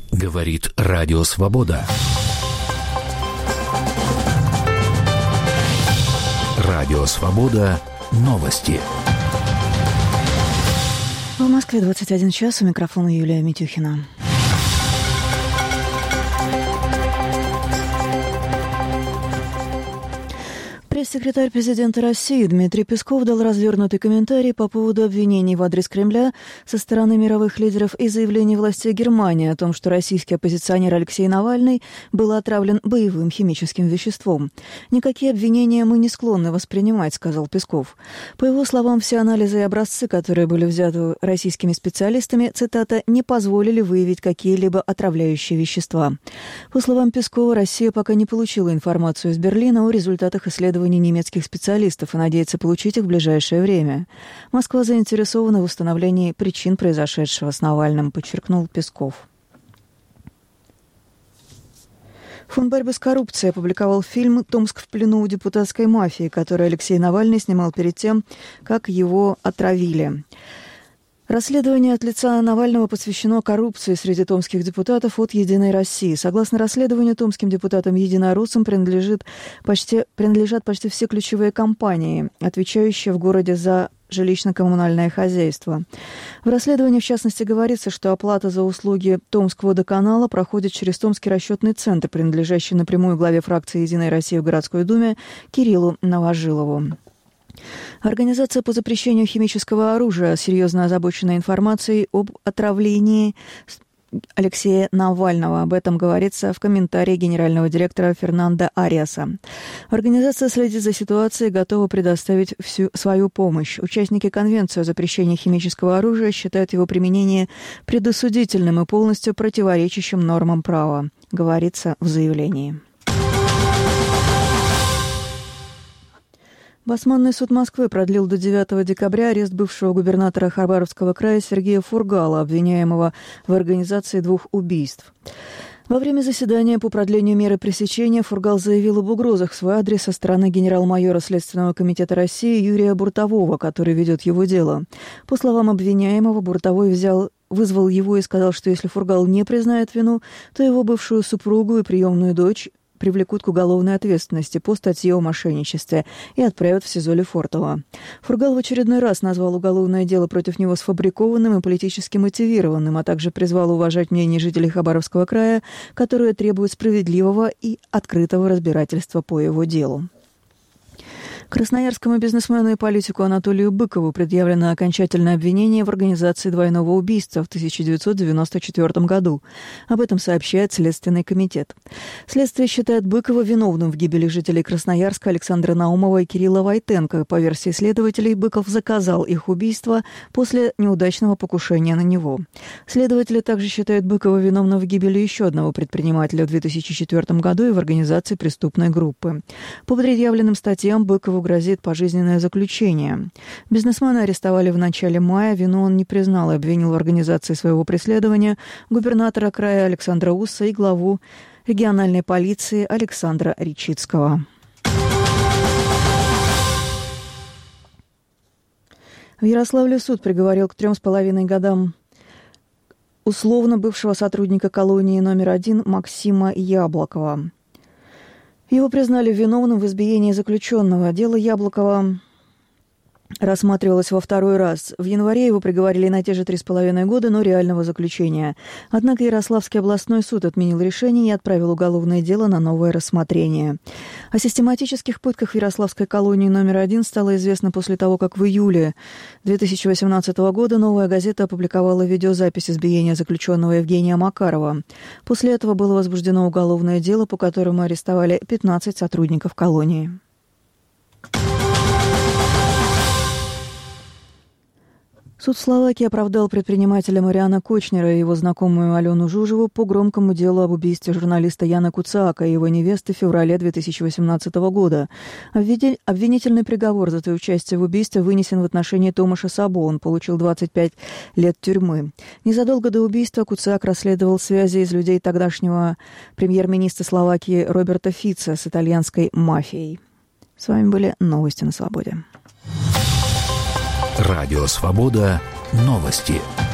Говорит Радио Свобода. Радио Свобода. Новости. В Москве 21 час. У микрофона Юлия Митюхина. Пресс-секретарь президента России Дмитрий Песков дал развернутый комментарий по поводу обвинений в адрес Кремля со стороны мировых лидеров и заявлений властей Германии о том, что российский оппозиционер Алексей Навальный был отравлен боевым химическим веществом. «Никакие обвинения мы не склонны воспринимать», — сказал Песков. По его словам, все анализы и образцы, которые были взяты российскими специалистами, цитата, «не позволили выявить какие-либо отравляющие вещества». По словам Пескова, Россия пока не получила информацию из Берлина о результатах исследований немецких специалистов и надеется получить их в ближайшее время. Москва заинтересована в установлении причин произошедшего с Навальным, подчеркнул Песков. Фонд борьбы с коррупцией опубликовал фильм «Томск в плену у депутатской мафии», который Алексей Навальный снимал перед тем, как его отравили. Расследование от лица Навального посвящено коррупции среди томских депутатов от «Единой России». Согласно расследованию, томским депутатам-единороссам принадлежат почти все ключевые компании, отвечающие в городе за жилищно-коммунальное хозяйство. В расследовании, в частности, говорится, что оплата за услуги Томскводоканала проходит через Томский расчетный центр, принадлежащий напрямую главе фракции «Единой России» в городской думе Кириллу Новожилову. Организация по запрещению химического оружия серьезно озабочена информацией об отравлении Алексея Навального. Об этом говорится в комментарии генерального директора Фернандо Ариаса. Организация следит за ситуацией и готова предоставить всю свою помощь. Участники Конвенции о запрещении химического оружия считают его применение предосудительным и полностью противоречащим нормам права, говорится в заявлении. Басманный суд Москвы продлил до 9 декабря арест бывшего губернатора Хабаровского края Сергея Фургала, обвиняемого в организации 2 убийств. Во время заседания по продлению меры пресечения Фургал заявил об угрозах в свой адрес со стороны генерал-майора Следственного комитета России Юрия Буртового, который ведет его дело. По словам обвиняемого, Буртовой вызвал его и сказал, что если Фургал не признает вину, то его бывшую супругу и приемную дочь привлекут к уголовной ответственности по статье о мошенничестве и отправят в СИЗО Лефортово. Фургал в очередной раз назвал уголовное дело против него сфабрикованным и политически мотивированным, а также призвал уважать мнение жителей Хабаровского края, которые требуют справедливого и открытого разбирательства по его делу. Красноярскому бизнесмену и политику Анатолию Быкову предъявлено окончательное обвинение в организации двойного убийства в 1994 году. Об этом сообщает Следственный комитет. Следствие считает Быкова виновным в гибели жителей Красноярска Александра Наумова и Кирилла Войтенко. По версии следователей, Быков заказал их убийство после неудачного покушения на него. Следователи также считают Быкова виновным в гибели еще одного предпринимателя в 2004 году и в организации преступной группы. По предъявленным статьям Быкову грозит пожизненное заключение. Бизнесмена арестовали в начале мая. Вину он не признал и обвинил в организации своего преследования губернатора края Александра Усса и главу региональной полиции Александра Ричицкого. В Ярославле суд приговорил к 3,5 годам условно бывшего сотрудника колонии номер 1 Максима Яблокова. Его признали виновным в избиении заключенного. Дело Яблокова рассматривалось во второй раз. В январе его приговорили на те же 3,5 года, но реального заключения. Однако Ярославский областной суд отменил решение и отправил уголовное дело на новое рассмотрение. О систематических пытках в Ярославской колонии номер 1 стало известно после того, как в июле 2018 года «Новая газета» опубликовала видеозапись избиения заключенного Евгения Макарова. После этого было возбуждено уголовное дело, по которому арестовали 15 сотрудников колонии. Суд Словакии оправдал предпринимателя Мариана Кочнера и его знакомую Алену Жужеву по громкому делу об убийстве журналиста Яна Куцаака и его невесты в феврале 2018 года. Обвинительный приговор за участие в убийстве вынесен в отношении Томаша Сабо. Он получил 25 лет тюрьмы. Незадолго до убийства Куцаак расследовал связи из людей тогдашнего премьер-министра Словакии Роберта Фица с итальянской мафией. С вами были новости на Свободе. Радио Свобода. Новости.